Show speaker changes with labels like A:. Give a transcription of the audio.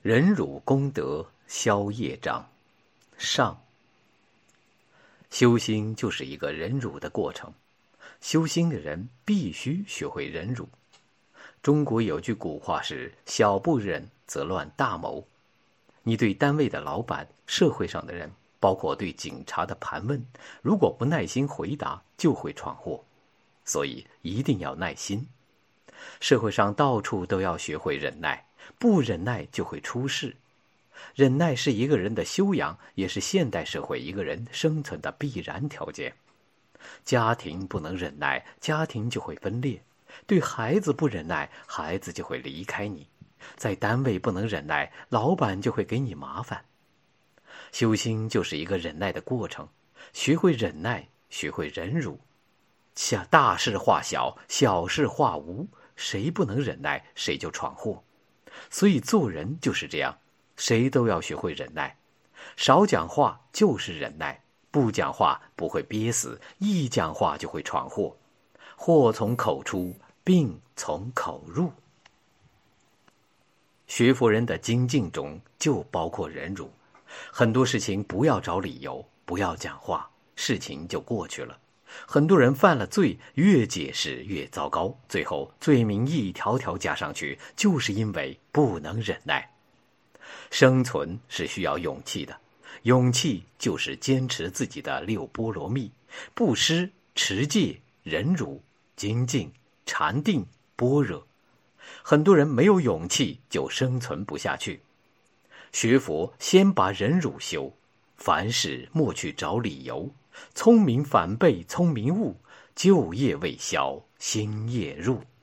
A: 忍辱功德消业障。上。修心就是一个忍辱的过程，修心的人必须学会忍辱。中国有句古话是小不忍则乱大谋。你对单位的老板、社会上的人，包括对警察的盘问，如果不耐心回答，就会闯祸。所以一定要耐心。社会上到处都要学会忍耐，不忍耐就会出事。忍耐是一个人的修养，也是现代社会一个人生存的必然条件。家庭不能忍耐，家庭就会分裂；对孩子不忍耐，孩子就会离开你；在单位不能忍耐，老板就会给你麻烦。修心就是一个忍耐的过程，学会忍耐，学会忍辱。大事化小，小事化无，谁不能忍耐，谁就闯祸。所以做人就是这样，谁都要学会忍耐。少讲话就是忍耐，不讲话不会憋死，一讲话就会闯祸。祸从口出，病从口入。学佛人的精进中就包括忍辱，很多事情不要找理由，不要讲话，事情就过去了。很多人犯了罪，越解释越糟糕，最后罪名一条条加上去，就是因为不能忍耐。生存是需要勇气的，勇气就是坚持自己的六波罗蜜：布施、持戒、忍辱、精进、禅定、般若。很多人没有勇气就生存不下去。学佛先把忍辱修，凡事莫去找理由，聪明反被聪明误，旧业未消，新业入。